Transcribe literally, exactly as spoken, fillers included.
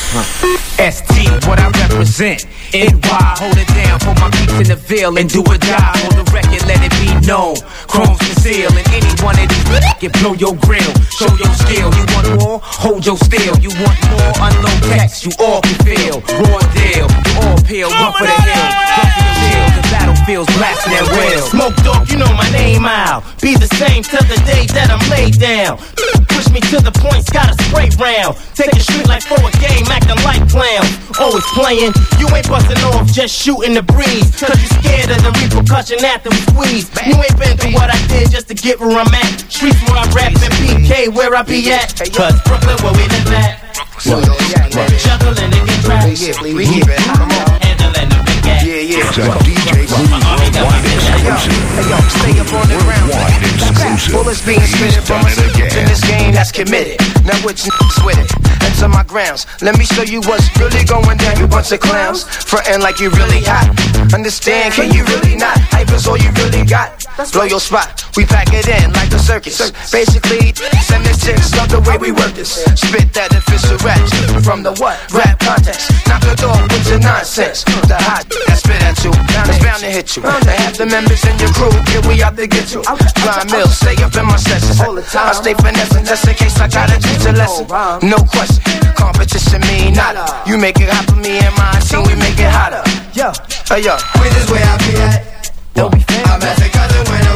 S T, what I represent. N Y, hold it down for my peeps in the Ville and do or die. Hold the record, let it be known. Chrome's conceal, and any one of these can blow your grill. Show your skill. You want more? Hold your steel. You want more? Unload text. You all can feel. Raw deal. You all peel. Run for the hill. Run for the hill. The battlefield's blasting at will. Smoke dog, you know my name out. Be the same till the day that I'm laid down. Push me to the points, got a spray round. Take the street like for a game, acting like clowns. Always playing, you ain't busting off, just shooting the breeze. Cause you scared of the repercussion after we squeeze. You ain't been through what I did just to get where I'm at. Streets where I rap and B K where I be at. Cause Brooklyn where we live at. Juggling and get trapped. We keep it. Come on. Handling the big ass. Yeah, yeah. It's a D J Worldwide exclusive. Hey yo, stay up on the ground. Bullets being spitted from us in this game that's committed. Now which niggas with it? Enter my grounds. Let me show you what's really going down. You bunch of clowns, frontin' like you really hot. Understand? Can you really not? Hype is all you really got. Blow your spot. We pack it in like a circus. Basically, send the chicks love the way we work this. Spit that official rap shit from the what? Rap context. Knock it off with your nonsense. The hot that spit at you, it's bound to hit you. And half the members in your crew, yeah, we out to get you. Blind Mills, stay up in my sessions. I stay finessing just in case I gotta teach a lesson. No question, competition mean nada. You make it hot for me and my team, we make it hotter. Yo, hey yo, With this way I be at. don't be fair. I'm at the cousin when